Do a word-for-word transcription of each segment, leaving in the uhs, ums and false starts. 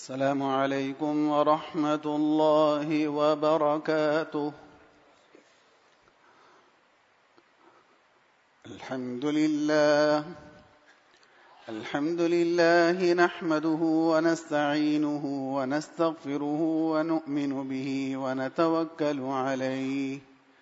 السلام عليكم ورحمة الله وبركاته. الحمد لله الحمد لله نحمده ونستعينه ونستغفره ونؤمن به ونتوكل عليه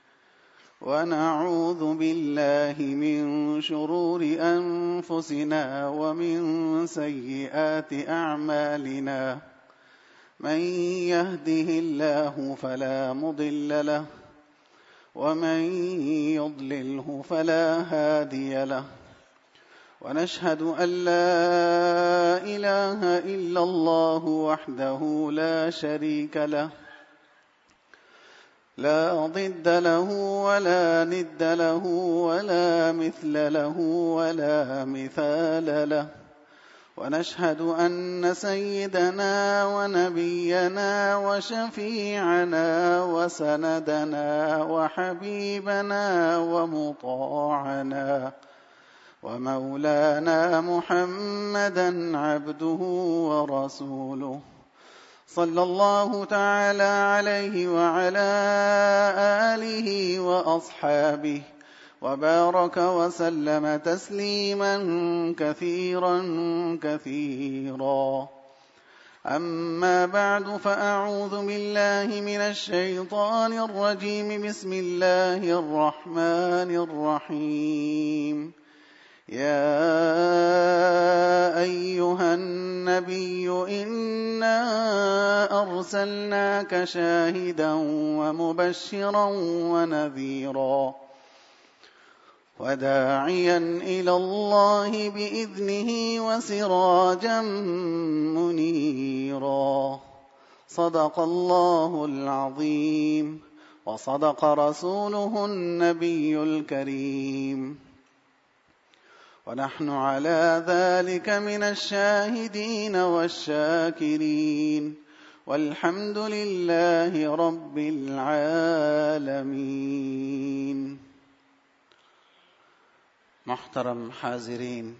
ونعوذ بالله من شرور أنفسنا ومن سيئات أعمالنا. من يهده الله فلا مضل له ومن يضلله فلا هادي له. ونشهد أن لا إله إلا الله وحده لا شريك له لا ضد له ولا ند له ولا مثل له ولا مثال له. ونشهد أن سيدنا ونبينا وشفيعنا وسندنا وحبيبنا ومطاعنا ومولانا محمدا عبده ورسوله صلى الله تعالى عليه وعلى آله وأصحابه وبارك وسلم تسليما كثيرا كثيرا. أما بعد، فأعوذ بالله من الشيطان الرجيم. بسم الله الرحمن الرحيم. يا أيها النبي إنا أرسلناك شاهدا ومبشرا ونذيرا وداعيا إلى الله بإذنه وسراجا منيرا. صدق الله العظيم وصدق رسوله النبي الكريم، ونحن على ذلك من الشاهدين والشاكرين، والحمد لله رب العالمين. محترم حاضرین،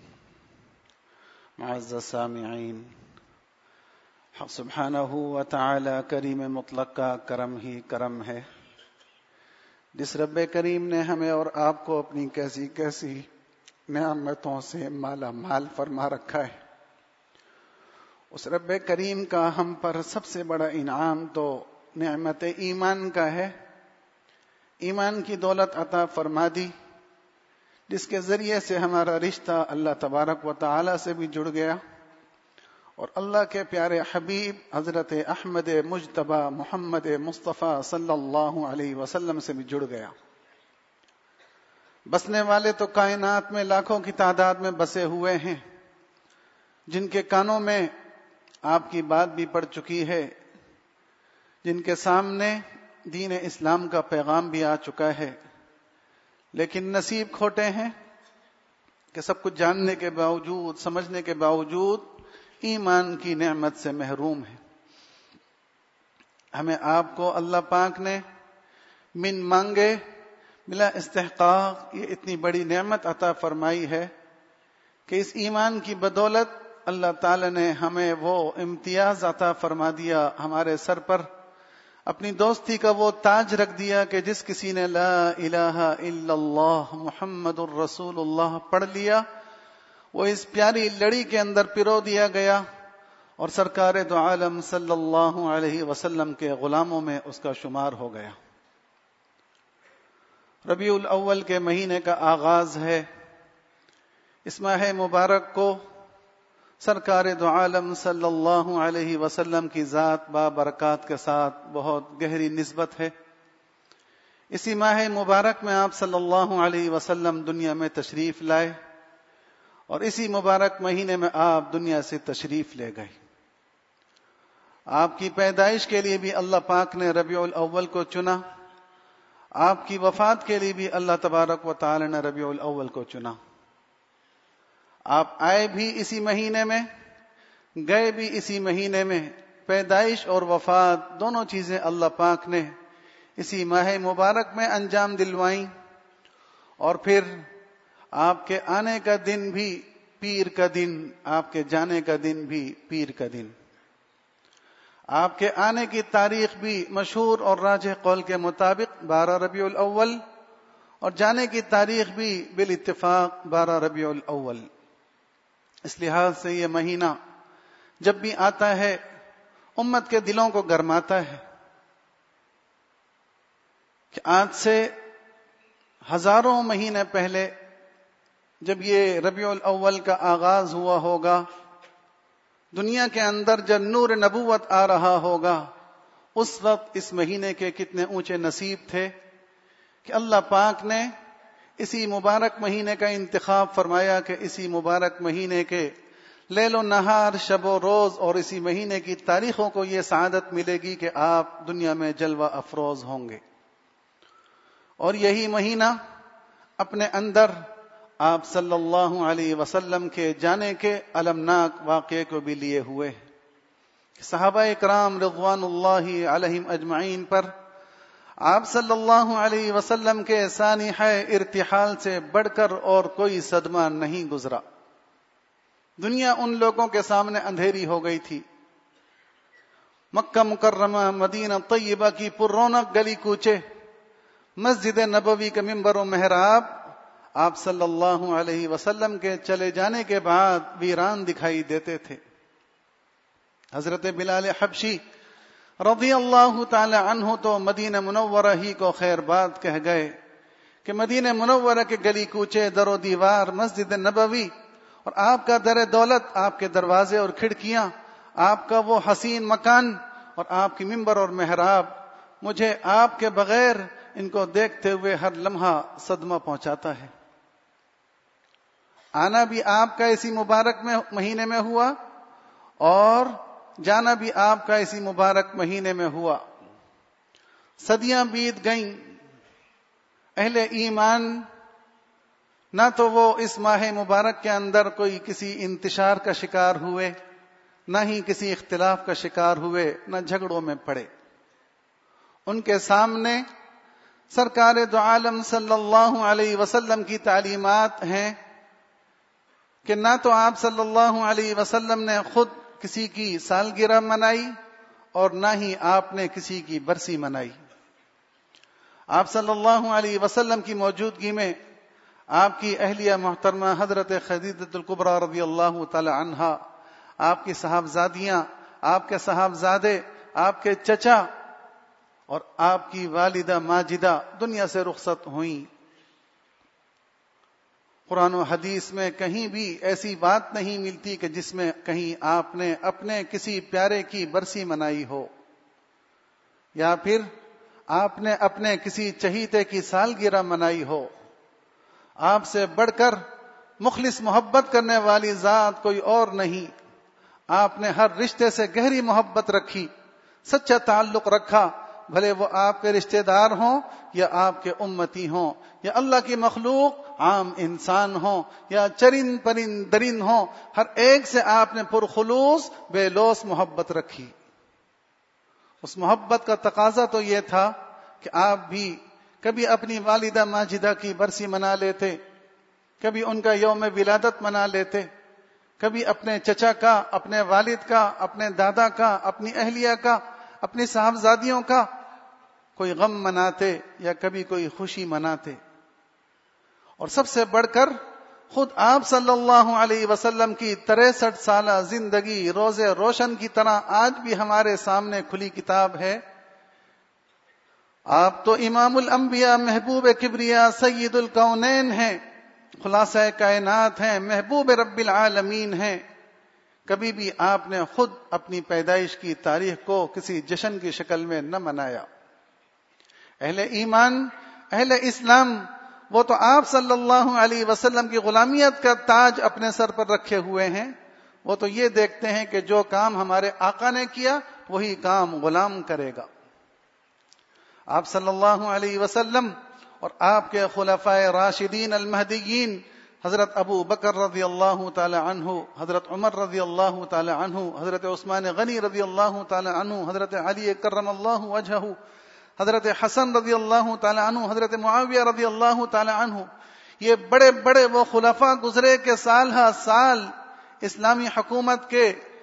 معزز سامعین، حق سبحانہ و تعالی کریم مطلق کا کرم ہی کرم ہے. جس رب کریم نے ہمیں اور آپ کو اپنی کیسی کیسی نعمتوں سے مالا مال فرما رکھا ہے، اس رب کریم کا ہم پر سب سے بڑا انعام تو نعمت ایمان کا ہے. ایمان کی دولت عطا فرما دی، جس کے ذریعے سے ہمارا رشتہ اللہ تبارک و تعالی سے بھی جڑ گیا اور اللہ کے پیارے حبیب حضرت احمد مجتبی محمد مصطفیٰ صلی اللہ علیہ وسلم سے بھی جڑ گیا. بسنے والے تو کائنات میں لاکھوں کی تعداد میں بسے ہوئے ہیں، جن کے کانوں میں آپ کی بات بھی پڑ چکی ہے، جن کے سامنے دین اسلام کا پیغام بھی آ چکا ہے، لیکن نصیب کھوٹے ہیں کہ سب کچھ جاننے کے باوجود، سمجھنے کے باوجود ایمان کی نعمت سے محروم ہیں. ہمیں آپ کو اللہ پاک نے من مانگے بلا استحقاق یہ اتنی بڑی نعمت عطا فرمائی ہے کہ اس ایمان کی بدولت اللہ تعالی نے ہمیں وہ امتیاز عطا فرما دیا، ہمارے سر پر اپنی دوستی کا وہ تاج رکھ دیا کہ جس کسی نے لا الہ الا اللہ محمد الرسول اللہ پڑھ لیا، وہ اس پیاری لڑی کے اندر پرو دیا گیا اور سرکار دو عالم صلی اللہ علیہ وسلم کے غلاموں میں اس کا شمار ہو گیا. ربیع الاول کے مہینے کا آغاز ہے. اس ماہ مبارک کو سرکار دو عالم صلی اللہ علیہ وسلم کی ذات بابرکات کے ساتھ بہت گہری نسبت ہے. اسی ماہ مبارک میں آپ صلی اللہ علیہ وسلم دنیا میں تشریف لائے اور اسی مبارک مہینے میں آپ دنیا سے تشریف لے گئے. آپ کی پیدائش کے لیے بھی اللہ پاک نے ربیع الاول کو چنا، آپ کی وفات کے لیے بھی اللہ تبارک و تعالی نے ربیع الاول کو چنا. آپ آئے بھی اسی مہینے میں، گئے بھی اسی مہینے میں. پیدائش اور وفات دونوں چیزیں اللہ پاک نے اسی ماہ مبارک میں انجام دلوائیں، اور پھر آپ کے آنے کا دن بھی پیر کا دن، آپ کے جانے کا دن بھی پیر کا دن. آپ کے آنے کی تاریخ بھی مشہور اور راجح قول کے مطابق بارہ ربیع الاول، اور جانے کی تاریخ بھی بالاتفاق بارہ ربیع الاول۔ اس لحاظ سے یہ مہینہ جب بھی آتا ہے امت کے دلوں کو گرماتا ہے کہ آج سے ہزاروں مہینے پہلے جب یہ ربیع الاول کا آغاز ہوا ہوگا، دنیا کے اندر جب نور نبوت آ رہا ہوگا، اس وقت اس مہینے کے کتنے اونچے نصیب تھے کہ اللہ پاک نے اسی مبارک مہینے کا انتخاب فرمایا کہ اسی مبارک مہینے کے لیل و نہار، شب و روز اور اسی مہینے کی تاریخوں کو یہ سعادت ملے گی کہ آپ دنیا میں جلوہ افروز ہوں گے۔ اور یہی مہینہ اپنے اندر آپ صلی اللہ علیہ وسلم کے جانے کے المناک واقعے کو بھی لیے ہوئے ہیں۔ صحابہ اکرام رضوان اللہ علیہم اجمعین پر آپ صلی اللہ علیہ وسلم کے سانحہ ارتحال سے بڑھ کر اور کوئی صدمہ نہیں گزرا۔ دنیا ان لوگوں کے سامنے اندھیری ہو گئی تھی۔ مکہ مکرمہ، مدینہ طیبہ کی پر رونق گلی کوچے، مسجد نبوی کا ممبر و محراب آپ صلی اللہ علیہ وسلم کے چلے جانے کے بعد ویران دکھائی دیتے تھے۔ حضرت بلال حبشی رضی اللہ تعالی عنہ تو مدینہ منورہ ہی کو خیر بات کہہ گئے کہ مدینہ منورہ کے گلی کوچے، در و دیوار، مسجد نبوی اور آپ کا در دولت، آپ کے دروازے اور کھڑکیاں، آپ کا وہ حسین مکان اور آپ کی ممبر اور محراب، مجھے آپ کے بغیر ان کو دیکھتے ہوئے ہر لمحہ صدمہ پہنچاتا ہے۔ آنا بھی آپ کا اسی مبارک میں مہینے میں ہوا اور جانا بھی آپ کا اسی مبارک مہینے میں ہوا۔ صدیاں بیت گئیں، اہل ایمان نہ تو وہ اس ماہ مبارک کے اندر کوئی کسی انتشار کا شکار ہوئے، نہ ہی کسی اختلاف کا شکار ہوئے، نہ جھگڑوں میں پڑے۔ ان کے سامنے سرکار دو عالم صلی اللہ علیہ وسلم کی تعلیمات ہیں کہ نہ تو آپ صلی اللہ علیہ وسلم نے خود کسی کی سالگرہ منائی اور نہ ہی آپ نے کسی کی برسی منائی۔ آپ صلی اللہ علیہ وسلم کی موجودگی میں آپ کی اہلیہ محترمہ حضرت خدیجہ الکبریٰ رضی اللہ تعالی عنہا، آپ کی صاحبزادیاں، آپ کے صاحبزادے، آپ کے چچا اور آپ کی والدہ ماجدہ دنیا سے رخصت ہوئیں۔ قرآن و حدیث میں کہیں بھی ایسی بات نہیں ملتی کہ جس میں کہیں آپ نے اپنے کسی پیارے کی برسی منائی ہو، یا پھر آپ نے اپنے کسی چہیتے کی سالگرہ منائی ہو۔ آپ سے بڑھ کر مخلص محبت کرنے والی ذات کوئی اور نہیں۔ آپ نے ہر رشتے سے گہری محبت رکھی، سچا تعلق رکھا، بھلے وہ آپ کے رشتہ دار ہوں یا آپ کے امتی ہوں یا اللہ کی مخلوق، عام انسان ہوں یا چرند پرند درند ہوں، ہر ایک سے آپ نے پرخلوص بے لوث محبت رکھی۔ اس محبت کا تقاضا تو یہ تھا کہ آپ بھی کبھی اپنی والدہ ماجدہ کی برسی منا لیتے، کبھی ان کا یوم ولادت منا لیتے، کبھی اپنے چچا کا، اپنے والد کا، اپنے دادا کا، اپنی اہلیہ کا، اپنی صاحبزادیوں کا کوئی غم مناتے یا کبھی کوئی خوشی مناتے۔ اور سب سے بڑھ کر خود آپ صلی اللہ علیہ وسلم کی تریسٹھ سالہ زندگی روز روشن کی طرح آج بھی ہمارے سامنے کھلی کتاب ہے۔ آپ تو امام الانبیاء، محبوب کبریا، سید الکونین ہیں، خلاصہ کائنات ہیں، محبوب رب العالمین ہیں۔ کبھی بھی آپ نے خود اپنی پیدائش کی تاریخ کو کسی جشن کی شکل میں نہ منایا۔ اہل ایمان، اہل اسلام، وہ تو آپ صلی اللہ علیہ وسلم کی غلامیت کا تاج اپنے سر پر رکھے ہوئے ہیں۔ وہ تو یہ دیکھتے ہیں کہ جو کام ہمارے آقا نے کیا وہی کام غلام کرے گا۔ آپ صلی اللہ علیہ وسلم اور آپ کے خلفائے راشدین المہدیین، حضرت ابو بکر رضی اللہ تعالی عنہ، حضرت عمر رضی اللہ تعالی عنہ، حضرت عثمان غنی رضی اللہ تعالی عنہ، حضرت علی کرم اللہ وجہہ، حضرت حسن رضی اللہ تعالی عنہ، حضرت معاویہ رضی اللہ تعالی عنہ، یہ بڑے بڑے وہ خلفاء گزرے کہ سال ہا سال اسلامی حکومت کے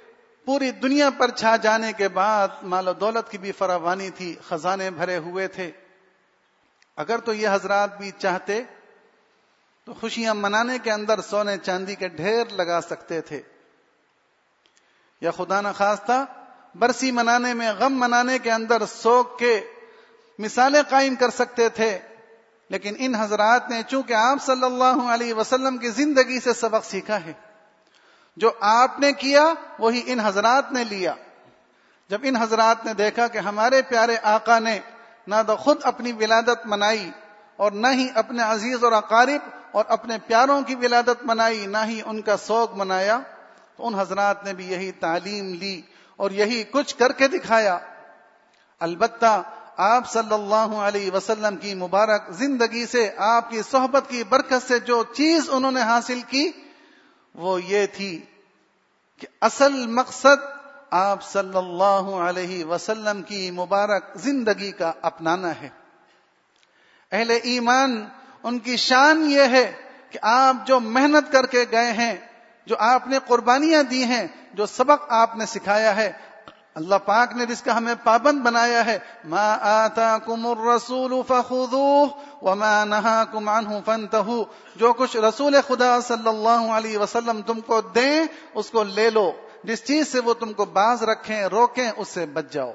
پوری دنیا پر چھا جانے کے بعد مال و دولت کی بھی فراوانی تھی، خزانے بھرے ہوئے تھے. اگر تو یہ حضرات بھی چاہتے تو خوشیاں منانے کے اندر سونے چاندی کے ڈھیر لگا سکتے تھے، یا خدا نہ خواستہ برسی منانے میں، غم منانے کے اندر سوگ کے مثالیں قائم کر سکتے تھے. لیکن ان حضرات نے چونکہ آپ صلی اللہ علیہ وسلم کی زندگی سے سبق سیکھا ہے، جو آپ نے کیا وہی ان حضرات نے لیا. جب ان حضرات نے دیکھا کہ ہمارے پیارے آقا نے نہ تو خود اپنی ولادت منائی اور نہ ہی اپنے عزیز اور اقارب اور اپنے پیاروں کی ولادت منائی، نہ ہی ان کا سوگ منایا، تو ان حضرات نے بھی یہی تعلیم لی اور یہی کچھ کر کے دکھایا. البتہ آپ صلی اللہ علیہ وسلم کی مبارک زندگی سے، آپ کی صحبت کی برکت سے جو چیز انہوں نے حاصل کی وہ یہ تھی کہ اصل مقصد آپ صلی اللہ علیہ وسلم کی مبارک زندگی کا اپنانا ہے. اہل ایمان ان کی شان یہ ہے کہ آپ جو محنت کر کے گئے ہیں، جو آپ نے قربانیاں دی ہیں، جو سبق آپ نے سکھایا ہے، اللہ پاک نے جس کا ہمیں پابند بنایا ہے. ما آتاکم الرسول فخذوہ وما نہاکم عنہ فانتہوا، جو کچھ رسول خدا صلی اللہ علیہ وسلم تم کو دیں اس کو لے لو، جس چیز سے وہ تم کو باز رکھیں، روکیں، اس سے بچ جاؤ.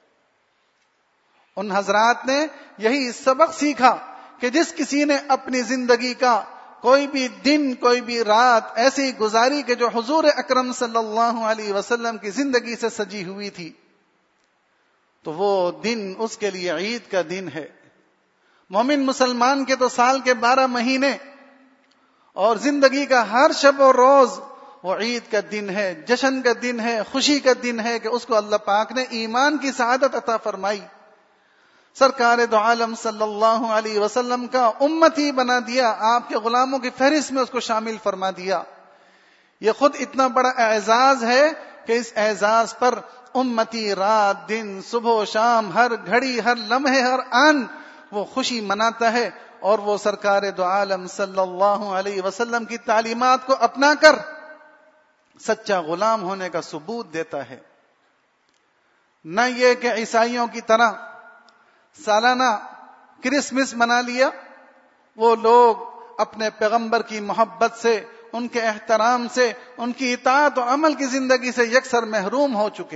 ان حضرات نے یہی سبق سیکھا کہ جس کسی نے اپنی زندگی کا کوئی بھی دن، کوئی بھی رات ایسی گزاری کہ جو حضور اکرم صلی اللہ علیہ وسلم کی زندگی سے سجی ہوئی تھی، تو وہ دن اس کے لیے عید کا دن ہے. مومن مسلمان کے تو سال کے بارہ مہینے اور زندگی کا ہر شب و روز وہ عید کا دن ہے، جشن کا دن ہے، خوشی کا دن ہے کہ اس کو اللہ پاک نے ایمان کی سعادت عطا فرمائی. سرکار دو عالم صلی اللہ علیہ وسلم کا امتی بنا دیا، آپ کے غلاموں کی فہرست میں اس کو شامل فرما دیا. یہ خود اتنا بڑا اعزاز ہے کہ اس اعزاز پر امتی رات دن، صبح و شام، ہر گھڑی، ہر لمحے، ہر آن وہ خوشی مناتا ہے، اور وہ سرکار دو عالم صلی اللہ علیہ وسلم کی تعلیمات کو اپنا کر سچا غلام ہونے کا ثبوت دیتا ہے. نہ یہ کہ عیسائیوں کی طرح سالانہ کرسمس منا لیا. وہ لوگ اپنے پیغمبر کی محبت سے، ان کے احترام سے، ان کی اطاعت و عمل کی زندگی سے یکسر محروم ہو چکے.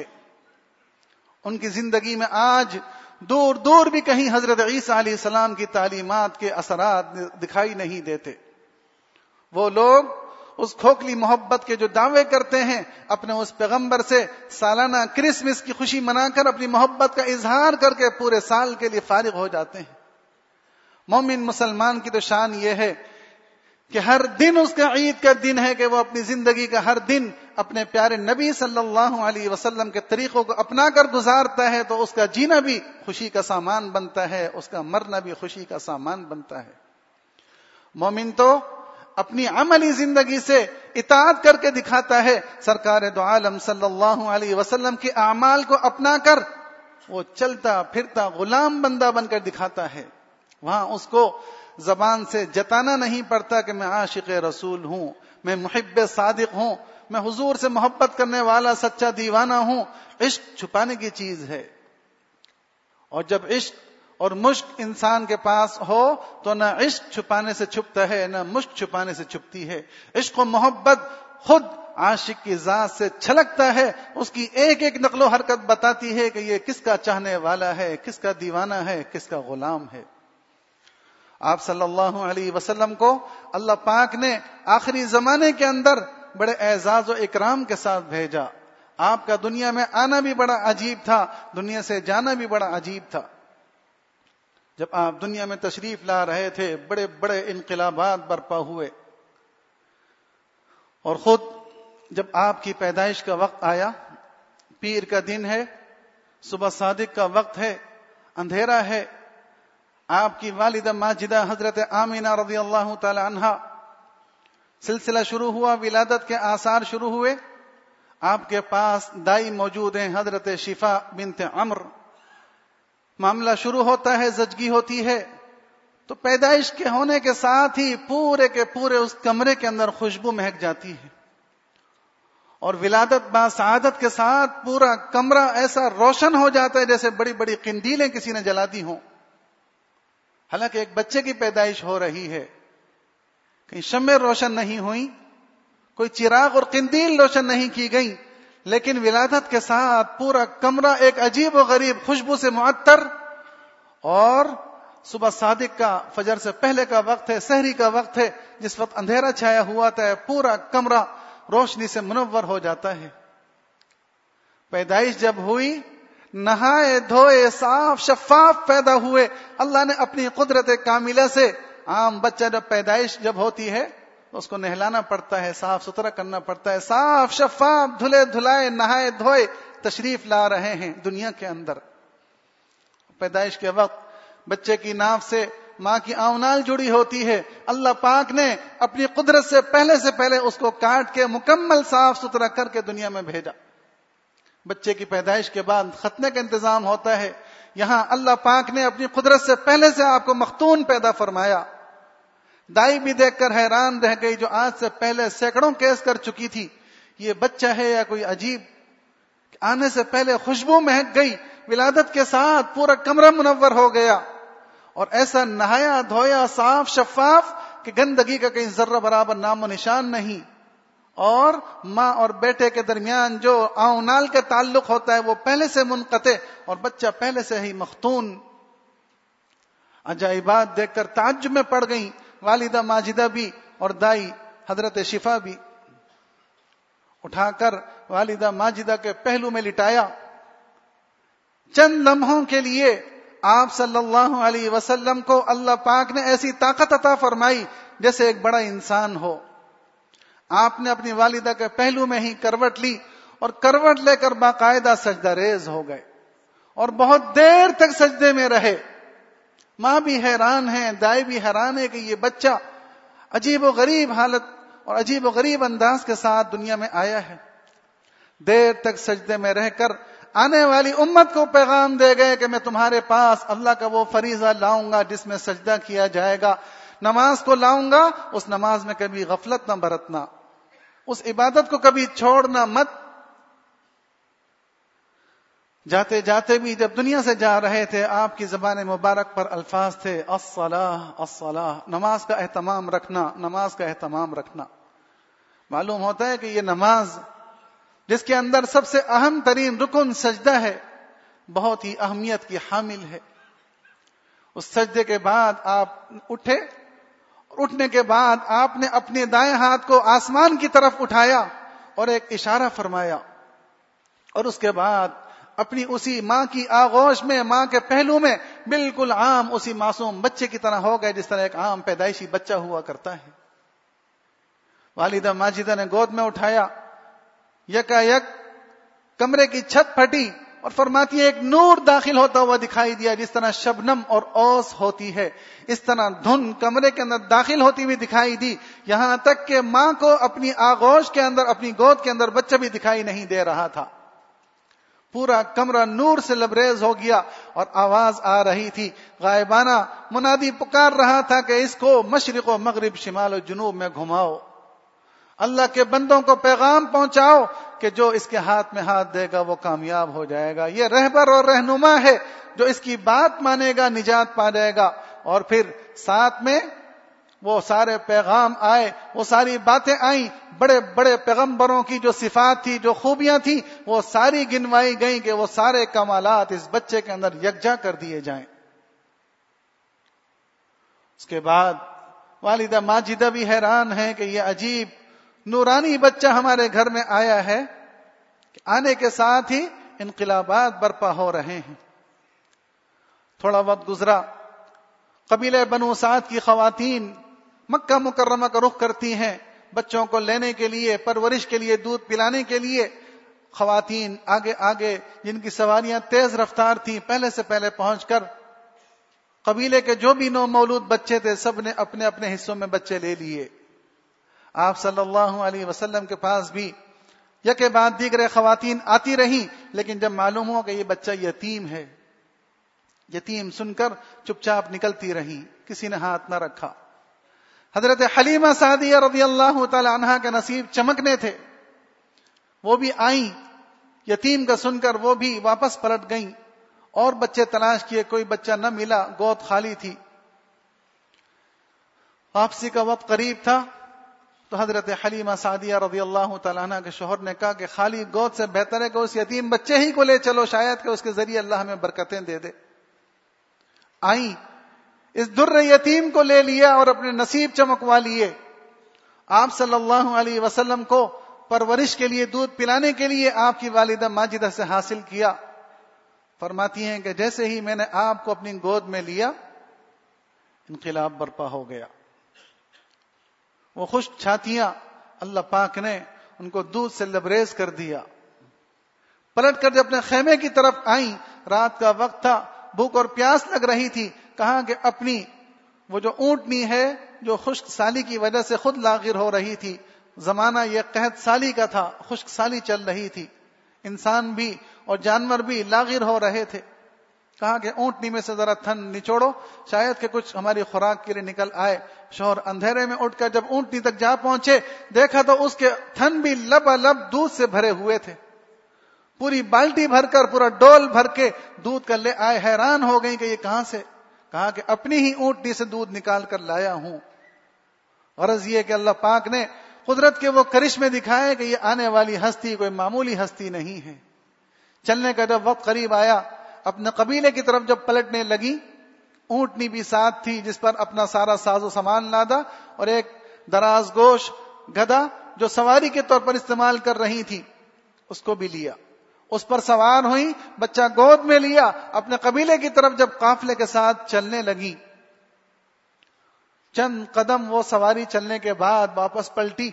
ان کی زندگی میں آج دور دور بھی کہیں حضرت عیسیٰ علیہ السلام کی تعلیمات کے اثرات دکھائی نہیں دیتے. وہ لوگ اس کھوکھلی محبت کے جو دعوے کرتے ہیں اپنے اس پیغمبر سے، سالانہ کرسمس کی خوشی منا کر اپنی محبت کا اظہار کر کے پورے سال کے لیے فارغ ہو جاتے ہیں. مومن مسلمان کی تو شان یہ ہے کہ ہر دن اس کا عید کا دن ہے، کہ وہ اپنی زندگی کا ہر دن اپنے پیارے نبی صلی اللہ علیہ وسلم کے طریقوں کو اپنا کر گزارتا ہے، تو اس کا جینا بھی خوشی کا سامان بنتا ہے، اس کا مرنا بھی خوشی کا سامان بنتا ہے. مومن تو اپنی عملی زندگی سے اطاعت کر کے دکھاتا ہے. سرکار دو عالم صلی اللہ علیہ وسلم کے اعمال کو اپنا کر وہ چلتا پھرتا غلام بندہ بن کر دکھاتا ہے. وہاں اس کو زبان سے جتانا نہیں پڑتا کہ میں عاشق رسول ہوں، میں محب صادق ہوں، میں حضور سے محبت کرنے والا سچا دیوانہ ہوں. عشق چھپانے کی چیز ہے، اور جب عشق اور مشق انسان کے پاس ہو تو نہ عشق چھپانے سے چھپتا ہے، نہ مشق چھپانے سے چھپتی ہے. عشق و محبت خود عاشق کی ذات سے چھلکتا ہے، اس کی ایک ایک نقل و حرکت بتاتی ہے کہ یہ کس کا چاہنے والا ہے، کس کا دیوانہ ہے، کس کا غلام ہے. آپ صلی اللہ علیہ وسلم کو اللہ پاک نے آخری زمانے کے اندر بڑے اعزاز و اکرام کے ساتھ بھیجا. آپ کا دنیا میں آنا بھی بڑا عجیب تھا، دنیا سے جانا بھی بڑا عجیب تھا. جب آپ دنیا میں تشریف لا رہے تھے بڑے بڑے انقلابات برپا ہوئے، اور خود جب آپ کی پیدائش کا وقت آیا، پیر کا دن ہے، صبح صادق کا وقت ہے، اندھیرا ہے. آپ کی والدہ ماجدہ حضرت آمینہ رضی اللہ تعالی عنہا، سلسلہ شروع ہوا، ولادت کے آثار شروع ہوئے. آپ کے پاس دائی موجود ہیں حضرت شفا بنت عمر. معاملہ شروع ہوتا ہے، زچگی ہوتی ہے، تو پیدائش کے ہونے کے ساتھ ہی پورے کے پورے اس کمرے کے اندر خوشبو مہک جاتی ہے. اور ولادت با سعادت کے ساتھ پورا کمرہ ایسا روشن ہو جاتا ہے جیسے بڑی بڑی قندیلیں کسی نے جلا دی ہوں. حالانکہ ایک بچے کی پیدائش ہو رہی ہے، کہیں شمع روشن نہیں ہوئی، کوئی چراغ اور قندیل روشن نہیں کی گئی، لیکن ولادت کے ساتھ پورا کمرہ ایک عجیب و غریب خوشبو سے معطر، اور صبح صادق کا، فجر سے پہلے کا وقت ہے، سحری کا وقت ہے، جس وقت اندھیرا چھایا ہوا تھا، پورا کمرہ روشنی سے منور ہو جاتا ہے. پیدائش جب ہوئی، نہائے دھوئے صاف شفاف پیدا ہوئے. اللہ نے اپنی قدرت کاملہ سے، عام بچہ جب پیدائش جب ہوتی ہے تو اس کو نہلانا پڑتا ہے، صاف ستھرا کرنا پڑتا ہے، صاف شفاف دھلے دھلائے نہائے دھوئے تشریف لا رہے ہیں دنیا کے اندر. پیدائش کے وقت بچے کی ناف سے ماں کی آونال جڑی ہوتی ہے. اللہ پاک نے اپنی قدرت سے پہلے سے پہلے اس کو کاٹ کے مکمل صاف ستھرا کر کے دنیا میں بھیجا. بچے کی پیدائش کے بعد ختنے کا انتظام ہوتا ہے. یہاں اللہ پاک نے اپنی قدرت سے پہلے سے آپ کو مختون پیدا فرمایا. دائی بھی دیکھ کر حیران رہ گئی، جو آج سے پہلے سینکڑوں کیس کر چکی تھی، یہ بچہ ہے یا کوئی عجیب. آنے سے پہلے خوشبو مہک گئی، ولادت کے ساتھ پورا کمرہ منور ہو گیا، اور ایسا نہایا دھویا صاف شفاف کہ گندگی کا کہیں ذرہ برابر نام و نشان نہیں. اور ماں اور بیٹے کے درمیان جو آونال کا تعلق ہوتا ہے وہ پہلے سے منقطع، اور بچہ پہلے سے ہی مختون. عجائبات دیکھ کر تعجب میں پڑ گئیں والدہ ماجدہ بھی اور دائی حضرت شفا بھی. اٹھا کر والدہ ماجدہ کے پہلو میں لٹایا. چند لمحوں کے لیے آپ صلی اللہ علیہ وسلم کو اللہ پاک نے ایسی طاقت عطا فرمائی جیسے ایک بڑا انسان ہو. آپ نے اپنی والدہ کے پہلو میں ہی کروٹ لی، اور کروٹ لے کر باقاعدہ سجدہ ریز ہو گئے، اور بہت دیر تک سجدے میں رہے. ماں بھی حیران ہے، دائی بھی حیران ہے کہ یہ بچہ عجیب و غریب حالت اور عجیب و غریب انداز کے ساتھ دنیا میں آیا ہے. دیر تک سجدے میں رہ کر آنے والی امت کو پیغام دے گئے کہ میں تمہارے پاس اللہ کا وہ فریضہ لاؤں گا جس میں سجدہ کیا جائے گا. نماز کو لاؤں گا، اس نماز میں کبھی غفلت نہ برتنا، اس عبادت کو کبھی چھوڑنا مت. جاتے جاتے بھی جب دنیا سے جا رہے تھے، آپ کی زبان مبارک پر الفاظ تھے الصلاۃ الصلاۃ، نماز کا اہتمام رکھنا، نماز کا اہتمام رکھنا. معلوم ہوتا ہے کہ یہ نماز جس کے اندر سب سے اہم ترین رکن سجدہ ہے، بہت ہی اہمیت کی حامل ہے. اس سجدے کے بعد آپ اٹھے، اور اٹھنے کے بعد آپ نے اپنے دائیں ہاتھ کو آسمان کی طرف اٹھایا اور ایک اشارہ فرمایا، اور اس کے بعد اپنی اسی ماں کی آغوش میں، ماں کے پہلو میں بالکل عام اسی معصوم بچے کی طرح ہو گئے جس طرح ایک عام پیدائشی بچہ ہوا کرتا ہے. والدہ ماجدہ نے گود میں اٹھایا، یکا یک کمرے کی چھت پھٹی، اور فرماتی ہے ایک نور داخل ہوتا ہوا دکھائی دیا. جس طرح شبنم اور اوس ہوتی ہے، اس طرح دھن کمرے کے اندر داخل ہوتی ہوئی دکھائی دی. یہاں تک کہ ماں کو اپنی آغوش کے اندر، اپنی گود کے اندر بچہ بھی دکھائی نہیں دے رہا تھا. پورا کمرہ نور سے لبریز ہو گیا، اور آواز آ رہی تھی، غائبانہ منادی پکار رہا تھا کہ اس کو مشرق و مغرب، شمال و جنوب میں گھماؤ. اللہ کے بندوں کو پیغام پہنچاؤ کہ جو اس کے ہاتھ میں ہاتھ دے گا وہ کامیاب ہو جائے گا. یہ رہبر اور رہنما ہے، جو اس کی بات مانے گا نجات پا جائے گا. اور پھر ساتھ میں وہ سارے پیغام آئے، وہ ساری باتیں آئیں. بڑے بڑے پیغمبروں کی جو صفات تھی، جو خوبیاں تھیں، وہ ساری گنوائی گئیں کہ وہ سارے کمالات اس بچے کے اندر یکجا کر دیے جائیں. اس کے بعد والدہ ماجدہ بھی حیران ہے کہ یہ عجیب نورانی بچہ ہمارے گھر میں آیا ہے کہ آنے کے ساتھ ہی انقلابات برپا ہو رہے ہیں. تھوڑا وقت گزرا، قبیلہ بنو سعد کی خواتین مکہ مکرمہ کا رخ کرتی ہیں بچوں کو لینے کے لیے، پرورش کے لیے، دودھ پلانے کے لیے. خواتین آگے آگے، جن کی سواریاں تیز رفتار تھیں، پہلے سے پہلے پہنچ کر قبیلے کے جو بھی نو مولود بچے تھے سب نے اپنے اپنے حصوں میں بچے لے لیے. آپ صلی اللہ علیہ وسلم کے پاس بھی یکے بعد دیگر خواتین آتی رہیں، لیکن جب معلوم ہو کہ یہ بچہ یتیم ہے، یتیم سن کر چپ چاپ نکلتی رہیں، کسی نے ہاتھ نہ رکھا. حضرت حلیمہ سعدیہ رضی اللہ تعالی عنہا کے نصیب چمکنے تھے. وہ بھی آئیں، یتیم کا سن کر وہ بھی واپس پلٹ گئیں، اور بچے تلاش کیے، کوئی بچہ نہ ملا، گود خالی تھی۔ واپسی کا وقت قریب تھا تو حضرت حلیمہ سعدیہ رضی اللہ تعالیٰ عنہ کے شوہر نے کہا کہ خالی گود سے بہتر ہے کہ اس یتیم بچے ہی کو لے چلو، شاید کہ اس کے ذریعے اللہ ہمیں برکتیں دے دے۔ آئیں، اس در یتیم کو لے لیا اور اپنے نصیب چمکوا لیے۔ آپ صلی اللہ علیہ وسلم کو پرورش کے لیے، دودھ پلانے کے لیے آپ کی والدہ ماجدہ سے حاصل کیا۔ فرماتی ہیں کہ جیسے ہی میں نے آپ کو اپنی گود میں لیا، انقلاب برپا ہو گیا۔ وہ خشک چھاتیاں اللہ پاک نے ان کو دودھ سے لبریز کر دیا۔ پلٹ کر جب اپنے خیمے کی طرف آئیں، رات کا وقت تھا، بھوک اور پیاس لگ رہی تھی، کہا کہ اپنی وہ جو اونٹنی ہے جو خشک سالی کی وجہ سے خود لاغر ہو رہی تھی، زمانہ یہ قحط سالی کا تھا، خشک سالی چل رہی تھی، انسان بھی اور جانور بھی لاغر ہو رہے تھے، کہا کہ اونٹنی میں سے ذرا تھن نچوڑو، شاید کہ کچھ ہماری خوراک کے لیے نکل آئے۔ شوہر اندھیرے میں اٹھ کر جب اونٹنی تک جا پہنچے، دیکھا تو اس کے تھن بھی لبالب دودھ سے بھرے ہوئے تھے، پوری بالٹی بھر کر، پورا ڈول بھر کے دودھ کر لے آئے۔ حیران ہو گئی کہ یہ کہاں سے؟ کہا کہ اپنی ہی اونٹنی سے دودھ نکال کر لایا ہوں۔ غرض یہ کہ اللہ پاک نے قدرت کے وہ کرشمے دکھائے کہ یہ آنے والی ہستی کوئی معمولی ہستی نہیں ہے۔ چلنے کا جب وقت قریب آیا، اپنے قبیلے کی طرف جب پلٹنے لگی، اونٹنی بھی ساتھ تھی جس پر اپنا سارا ساز و سامان لادا، اور ایک دراز گوش گدھا جو سواری کے طور پر استعمال کر رہی تھی، اس کو بھی لیا، اس پر سوار ہوئی، بچہ گود میں لیا، اپنے قبیلے کی طرف جب قافلے کے ساتھ چلنے لگی، چند قدم وہ سواری چلنے کے بعد واپس پلٹی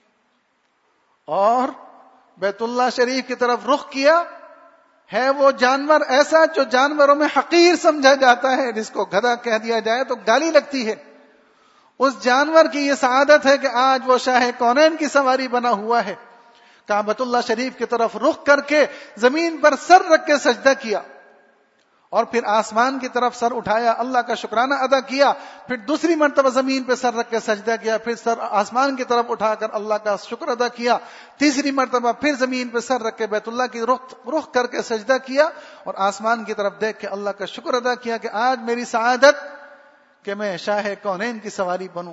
اور بیت اللہ شریف کی طرف رخ کیا۔ ہے وہ جانور ایسا جو جانوروں میں حقیر سمجھا جاتا ہے، جس کو گدھا کہہ دیا جائے تو گالی لگتی ہے، اس جانور کی یہ سعادت ہے کہ آج وہ شاہ کونین کی سواری بنا ہوا ہے۔ کعبۃ اللہ شریف کی طرف رخ کر کے زمین پر سر رکھ کے سجدہ کیا، اور پھر آسمان کی طرف سر اٹھایا، اللہ کا شکرانہ ادا کیا، پھر دوسری مرتبہ زمین پہ سر رکھ کے سجدہ کیا، پھر سر آسمان کی طرف اٹھا کر اللہ کا شکر ادا کیا، تیسری مرتبہ پھر زمین پہ سر رکھ کے بیت اللہ کی رخ رخ کر کے سجدہ کیا، اور آسمان کی طرف دیکھ کے اللہ کا شکر ادا کیا کہ آج میری سعادت کہ میں شاہ کونین کی سواری بنوں۔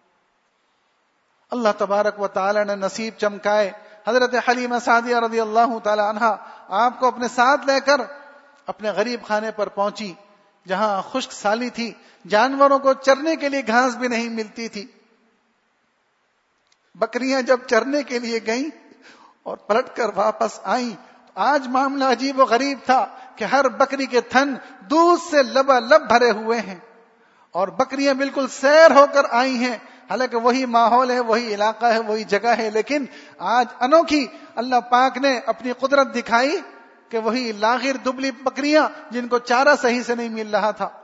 اللہ تبارک و تعالی نے نصیب چمکائے۔ حضرت حلیمہ سعدیہ رضی اللہ تعالی عنہا آپ کو اپنے ساتھ لے کر اپنے غریب خانے پر پہنچی، جہاں خشک سالی تھی، جانوروں کو چرنے کے لیے گھاس بھی نہیں ملتی تھی۔ بکریاں جب چرنے کے لیے گئیں اور پلٹ کر واپس آئیں، آج معاملہ عجیب و غریب تھا کہ ہر بکری کے تھن دودھ سے لبالب بھرے ہوئے ہیں، اور بکریاں بالکل سیر ہو کر آئی ہیں، حالانکہ وہی ماحول ہے، وہی علاقہ ہے، وہی جگہ ہے، لیکن آج انوکھی اللہ پاک نے اپنی قدرت دکھائی کہ وہی لاغر دبلی بکریاں جن کو چارہ صحیح سے نہیں مل رہا تھا۔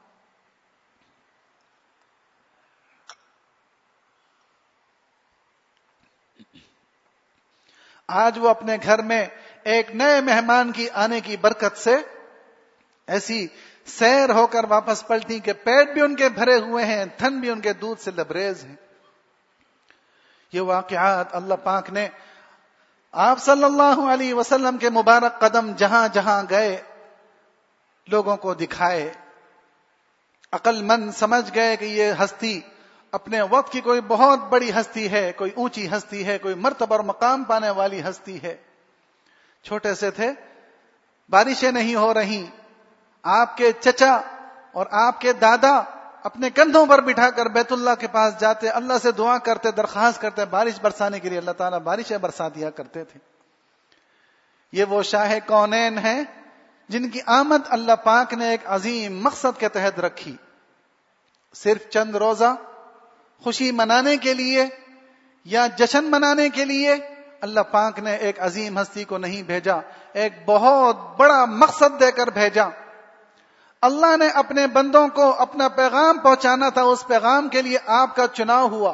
آج وہ اپنے گھر میں ایک نئے مہمان کی آنے کی برکت سے ایسی سیر ہو کر واپس پلٹی کہ پیٹ بھی ان کے بھرے ہوئے ہیں، تھن بھی ان کے دودھ سے لبریز ہیں۔ یہ واقعات اللہ پاک نے آپ صلی اللہ علیہ وسلم کے مبارک قدم جہاں جہاں گئے لوگوں کو دکھائے۔ عقل مند سمجھ گئے کہ یہ ہستی اپنے وقت کی کوئی بہت بڑی ہستی ہے، کوئی اونچی ہستی ہے، کوئی مرتبہ اور مقام پانے والی ہستی ہے۔ چھوٹے سے تھے، بارشیں نہیں ہو رہی، آپ کے چچا اور آپ کے دادا اپنے کندھوں پر بٹھا کر بیت اللہ کے پاس جاتے، اللہ سے دعا کرتے، درخواست کرتے، بارش برسانے کے لیے اللہ تعالیٰ بارشیں برسا دیا کرتے تھے۔ یہ وہ شاہ کونین ہیں جن کی آمد اللہ پاک نے ایک عظیم مقصد کے تحت رکھی۔ صرف چند روزہ خوشی منانے کے لیے یا جشن منانے کے لیے اللہ پاک نے ایک عظیم ہستی کو نہیں بھیجا، ایک بہت بڑا مقصد دے کر بھیجا۔ اللہ نے اپنے بندوں کو اپنا پیغام پہنچانا تھا، اس پیغام کے لیے آپ کا چناؤ ہوا،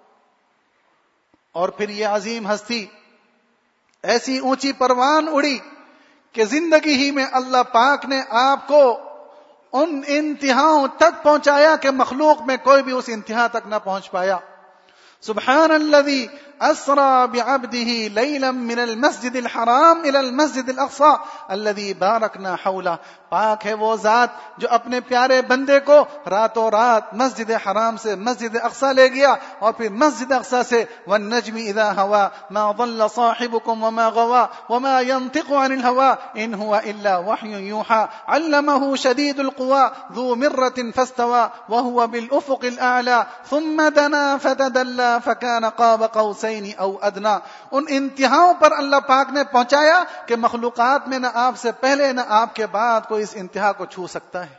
اور پھر یہ عظیم ہستی ایسی اونچی پروان اڑی کہ زندگی ہی میں اللہ پاک نے آپ کو ان انتہاؤں تک پہنچایا کہ مخلوق میں کوئی بھی اس انتہا تک نہ پہنچ پایا۔ سبحان الذی اسرا بعبده لیلا من المسجد الحرام الى المسجد الاقصى الذي باركنا حوله. پاک ہے وہ ذات جو اپنے پیارے بندے کو راتوں رات مسجد حرام سے مسجد اقصی لے گیا اور پھر مسجد اقصی سے والنجم اذا هوى ما ضل صاحبكم وما غوى وما ينطق عن الهوى ان هو الا وحي يوحى علمه شديد القوى ذو مرة فاستوى وهو بالافق الاعلى ثم دنا فتدلى فكان قاب قوسين او ادنى. ان انتہاؤں پر اللہ پاک نے پہنچایا کہ مخلوقات میں نہ آپ سے پہلے نہ آپ کے بعد کوئی اس انتہا کو چھو سکتا ہے.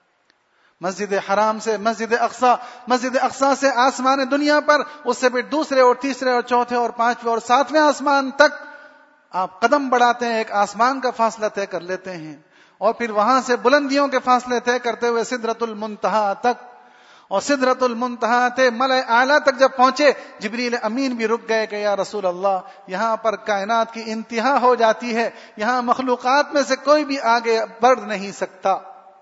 مسجد حرام سے مسجد اقصی، مسجد اقصی سے آسمان دنیا پر، اس سے پھر دوسرے اور تیسرے اور چوتھے اور پانچویں اور ساتویں آسمان تک آپ قدم بڑھاتے ہیں، ایک آسمان کا فاصلہ طے کر لیتے ہیں اور پھر وہاں سے بلندیوں کے فاصلے طے کرتے ہوئے سدرۃ المنتہا تک، اور سدرۃ المنتہا تھے ملأ اعلیٰ تک جب پہنچے جبریل امین بھی رک گئے کہ یا رسول اللہ یہاں پر کائنات کی انتہا ہو جاتی ہے، یہاں مخلوقات میں سے کوئی بھی آگے بڑھ نہیں سکتا.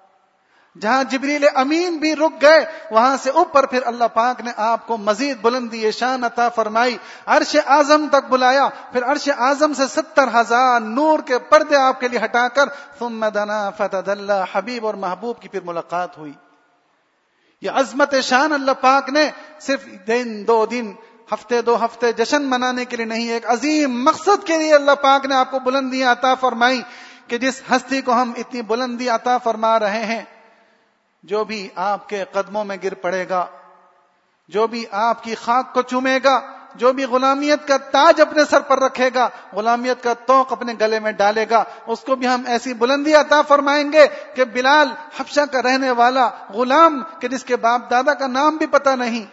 جہاں جبریل امین بھی رک گئے وہاں سے اوپر پھر اللہ پاک نے آپ کو مزید بلندی شان عطا فرمائی، عرش اعظم تک بلایا، پھر عرش اعظم سے ستر ہزار نور کے پردے آپ کے لیے ہٹا کر ثم دنا فتدلى، حبیب اور محبوب کی پھر ملاقات ہوئی. یہ عظمت شان اللہ پاک نے صرف دن دو دن ہفتے دو ہفتے جشن منانے کے لیے نہیں، ایک عظیم مقصد کے لیے اللہ پاک نے آپ کو بلندیاں عطا فرمائی کہ جس ہستی کو ہم اتنی بلندی عطا فرما رہے ہیں، جو بھی آپ کے قدموں میں گر پڑے گا، جو بھی آپ کی خاک کو چومے گا، جو بھی غلامیت کا تاج اپنے سر پر رکھے گا، غلامیت کا توق اپنے گلے میں ڈالے گا، اس کو بھی ہم ایسی بلندی عطا فرمائیں گے کہ بلال حبشہ کا رہنے والا غلام کہ جس کے باپ دادا کا نام بھی پتہ نہیں،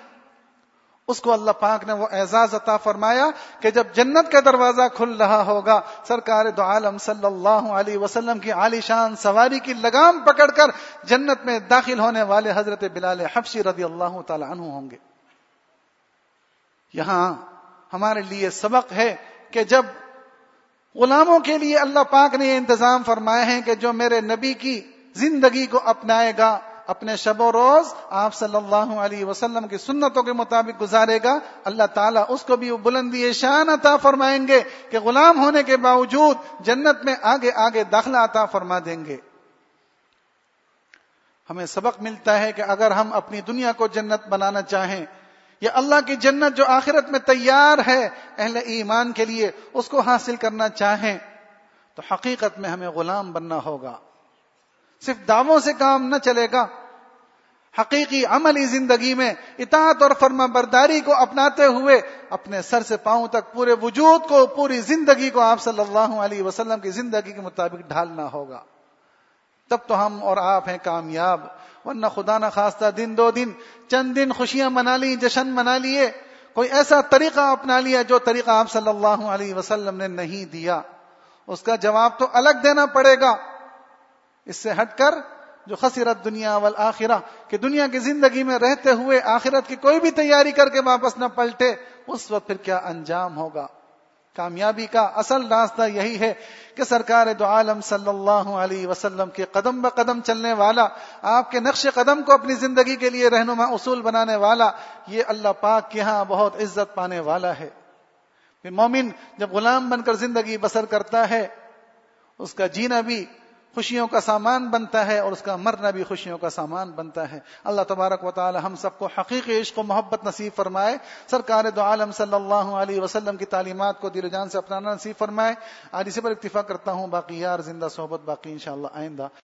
اس کو اللہ پاک نے وہ اعزاز عطا فرمایا کہ جب جنت کا دروازہ کھل رہا ہوگا سرکار دو عالم صلی اللہ علیہ وسلم کی عالی شان سواری کی لگام پکڑ کر جنت میں داخل ہونے والے حضرت بلال حبشی رضی اللہ تعالی عنہ ہوں گے. یہاں ہمارے لیے سبق ہے کہ جب غلاموں کے لیے اللہ پاک نے یہ انتظام فرمائے ہیں کہ جو میرے نبی کی زندگی کو اپنائے گا، اپنے شب و روز آپ صلی اللہ علیہ وسلم کی سنتوں کے مطابق گزارے گا، اللہ تعالیٰ اس کو بھی بلندی شان عطا فرمائیں گے کہ غلام ہونے کے باوجود جنت میں آگے آگے داخلہ عطا فرما دیں گے. ہمیں سبق ملتا ہے کہ اگر ہم اپنی دنیا کو جنت بنانا چاہیں یا اللہ کی جنت جو آخرت میں تیار ہے اہل ایمان کے لیے اس کو حاصل کرنا چاہیں تو حقیقت میں ہمیں غلام بننا ہوگا. صرف دعووں سے کام نہ چلے گا، حقیقی عملی زندگی میں اطاعت اور فرما برداری کو اپناتے ہوئے اپنے سر سے پاؤں تک پورے وجود کو، پوری زندگی کو آپ صلی اللہ علیہ وسلم کی زندگی کے مطابق ڈھالنا ہوگا. تب تو ہم اور آپ ہیں کامیاب، ورنہ خدا نہ خواستہ دن دو دن چند دن خوشیاں منا لی، جشن منا لیے، کوئی ایسا طریقہ اپنا لیا جو طریقہ آپ صلی اللہ علیہ وسلم نے نہیں دیا، اس کا جواب تو الگ دینا پڑے گا. اس سے ہٹ کر جو خسرت دنیا والآخرہ کہ دنیا کی زندگی میں رہتے ہوئے آخرت کی کوئی بھی تیاری کر کے واپس نہ پلٹے، اس وقت پھر کیا انجام ہوگا. کامیابی کا اصل راستہ یہی ہے کہ سرکار دو عالم صلی اللہ علیہ وسلم کے قدم بقدم چلنے والا، آپ کے نقش قدم کو اپنی زندگی کے لیے رہنما اصول بنانے والا، یہ اللہ پاک کے ہاں بہت عزت پانے والا ہے. پھر مومن جب غلام بن کر زندگی بسر کرتا ہے اس کا جینا بھی خوشیوں کا سامان بنتا ہے اور اس کا مرنا بھی خوشیوں کا سامان بنتا ہے. اللہ تبارک و تعالی ہم سب کو حقیقی عشق و محبت نصیب فرمائے، سرکار دو عالم صلی اللہ علیہ وسلم کی تعلیمات کو دل و جان سے اپنانا نصیب فرمائے. آج اسی پر اکتفا کرتا ہوں، باقی یار زندہ صحبت باقی انشاءاللہ آئندہ.